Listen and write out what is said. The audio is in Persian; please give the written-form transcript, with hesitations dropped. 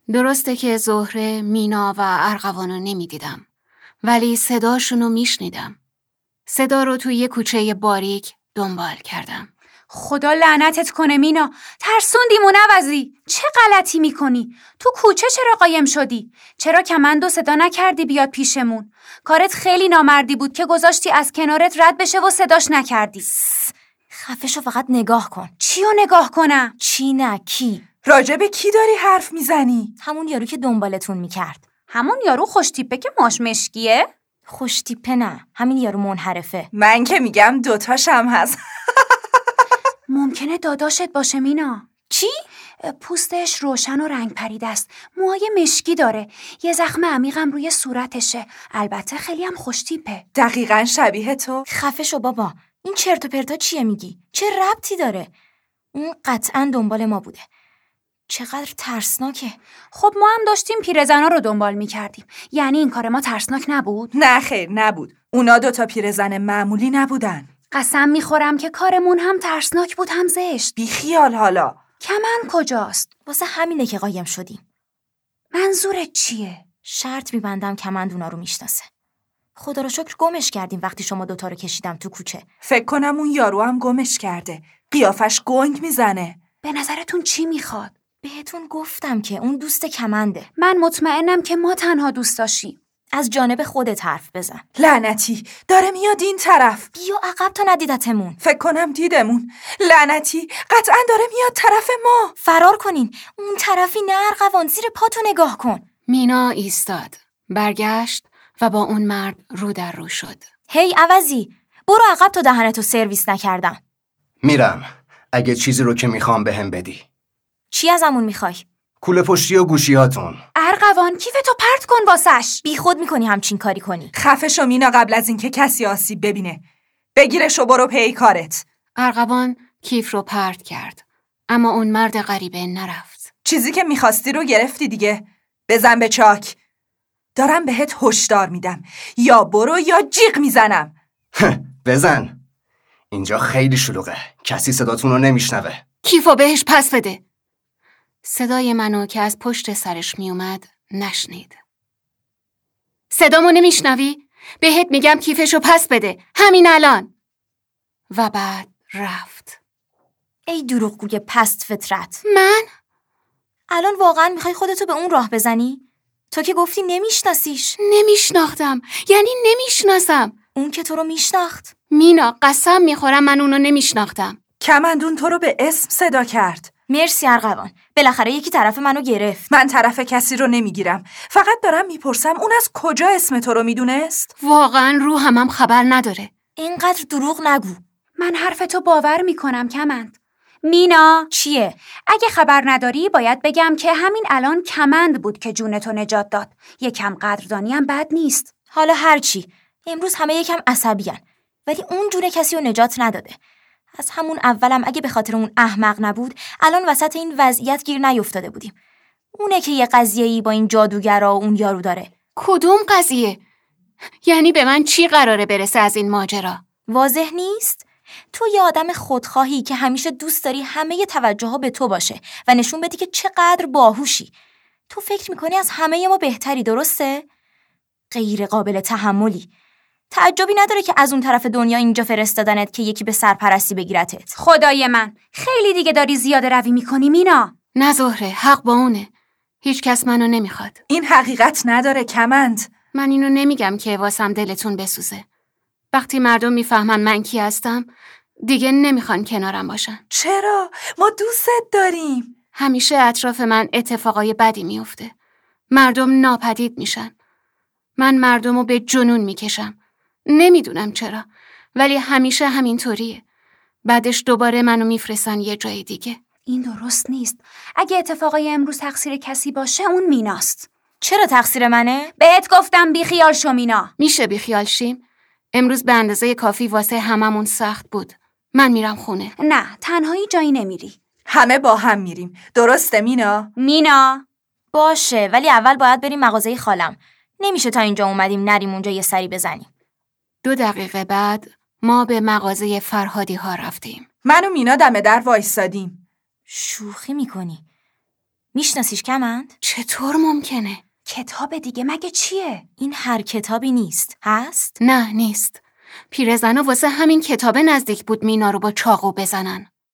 درسته که زهره، مینا و ارغوانو نمیدیدم، ولی صداشونو میشنیدم. صدا رو توی یه کوچه باریک دنبال کردم. خدا لعنتت کنه مینا، ترسوندیم و نوزی. چه غلطی میکنی؟ تو کوچه چرا قایم شدی؟ چرا کمندو صدا نکردی بیاد پیشمون؟ کارت خیلی نامردی بود که گذاشتی از کنارت رد بشه و صداش نکردی. خفشو فقط نگاه کن. چیو نگاه کنم؟ چی نه کی؟ راجع به کی داری حرف میزنی؟ همون یارو که دنبالتون میکرد. همون یارو خوشتیپه که ماش مشکیه؟ خوشتیپه نه، همین یارو منحرفه. من که میگم دوتاشم هست. ممکنه داداشت باشه مینا. چی؟ پوستش روشن و رنگ پریده است، موهای مشکی داره، یه زخم عمیقم روی صورتشه، البته خیلی هم خوشتیپه. دقیقاً شبیه تو. خفه شو بابا، این چرت و پرتا چیه میگی؟ چه ربطی داره؟ اون قطعاً دنبال ما بوده. چقدر ترسناکه. خب ما هم داشتیم پیرزنا رو دنبال میکردیم، یعنی این کار ما ترسناک نبود؟ نه خیر نبود. اونا دوتا پیرزن معمولی نبودن. قسم میخورم که کارمون هم ترسناک بود هم زشت. بی خیال حالا. کمند کجاست؟ واسه همینه که قایم شدیم. منظورت چیه؟ شرط میبندم کمند اونا رو میشناسه. خدا رو شکر گمش کردیم وقتی شما دوتا رو کشیدم تو کوچه. فکر کنم اون یارو هم گمش کرده. قیافش گنگ میزنه. به نظرتون چی میخواد؟ بهتون گفتم که اون دوست کمنده. من مطمئنم که ما تنها دوست داشتیم. از جانب خودت حرف بزن. لعنتی داره میاد این طرف. بیا عقب تا ندیدتمون. فکر کنم دیدمون. لعنتی قطعا داره میاد طرف ما. فرار کنین. اون طرفی نه ارغوان، زیر پاتو نگاه کن. مینا ایستاد، برگشت و با اون مرد رو در رو شد. هی عوضی، برو عقب تا دهنتو سرویس نکردم. میرم. اگه چیزی رو که میخوام بهم بدی. چی ازمون میخوای؟ کوله پشتی و گوشیاتون. ارغوان کیفتو پرت کن واسش. بی خود میکنی همچین کاری کنی. خفه شو مینا قبل از اینکه کسی آسیب ببینه. بگیرش و برو پی کارت. ارغوان کیف رو پرت کرد، اما اون مرد غریبه نرفت. چیزی که میخواستی رو گرفتی دیگه. بزن به چاک. دارم بهت هشدار میدم. یا برو یا جیغ میزنم. بزن. اینجا خیلی شلوغه. کسی صداتون رو نمیشنوه. کیفو بهش پس بده. صدای منو که از پشت سرش میومد نشنید. صدامو نمیشنوی؟ بهت میگم کیفشو پس بده. همین الان. و بعد رفت. ای دروغگوی پست فطرت. من؟ الان واقعا میخوای خودتو به اون راه بزنی؟ تو که گفتی نمیشناسیش. نمیشناختم. یعنی نمیشناسم. اون که تو رو میشناخت. مینا قسم میخورم من اونو نمیشناختم. کمندون تو رو به اسم صدا کرد. مرسی ارغوان، بالاخره یکی طرف منو گرفت. من طرف کسی رو نمیگیرم. فقط دارم میپرسم اون از کجا اسم تو رو میدونست؟ واقعا روحم خبر نداره. اینقدر دروغ نگو. من حرفتو باور میکنم کمند. مینا چیه؟ اگه خبر نداری باید بگم که همین الان کمند بود که جونتو نجات داد. یکم قدردانی هم بد نیست. حالا هرچی، امروز همه یکم عصبیان، ولی اون جوره کسی رو نجات نداده. از همون اولم اگه به خاطر اون احمق نبود الان وسط این وضعیت گیر نیفتاده بودیم. اونه که یه قضیه‌ای با این جادوگرا و اون یارو داره. کدوم قضیه؟ یعنی به من چی قراره برسه از این ماجرا؟ واضح نیست؟ تو یه آدم خودخواهی که همیشه دوست داری همه توجه ها به تو باشه و نشون بدی که چقدر باهوشی. تو فکر میکنی از همه ما بهتری، درسته؟ غیر قابل تحملی. تعجبی نداره که از اون طرف دنیا اینجا فرستادنت که یکی به سرپرستی بگیرتت. خدای من، خیلی دیگه داری زیاده روی میکنی مینا. نه زهره، حق با اونه. هیچ کس منو نمیخواد. این حقیقت نداره کمند. من اینو نمیگم که واسم دلتون بسوزه. وقتی مردم میفهمن من کی هستم دیگه نمیخوان کنارم باشن. چرا؟ ما دوستت داریم. همیشه اطراف من اتفاقای بدی میفته. مردم ناپدید میشن. من مردمو به جنون میکشم. نمیدونم چرا، ولی همیشه همینطوریه. بعدش دوباره منو میفرستن یه جای دیگه. این درست نیست. اگه اتفاقای امروز تقصیر کسی باشه اون میناست. چرا تقصیر منه؟ بهت گفتم بیخیال شو مینا. میشه بیخیال شیم؟ امروز به اندازه کافی واسه هممون سخت بود. من میرم خونه. نه، تنهایی جایی نمیری. همه با هم میریم. درسته مینا؟ مینا باشه، ولی اول باید بریم مغازه خالم. نمیشه تا اینجا اومدیم نریم اونجا یه سری بزنیم. 2 دقیقه بعد ما به مغازه فرهادی ها رفتیم. من و مینا دم در وایسادیم. شوخی میکنی؟ میشناسیش کمند؟ چطور ممکنه؟ کتاب دیگه مگه چیه؟ این هر کتابی نیست. هست؟ نه نیست. پیرزنا واسه همین کتاب نزدیک بود مینا رو با چاقو بزنن.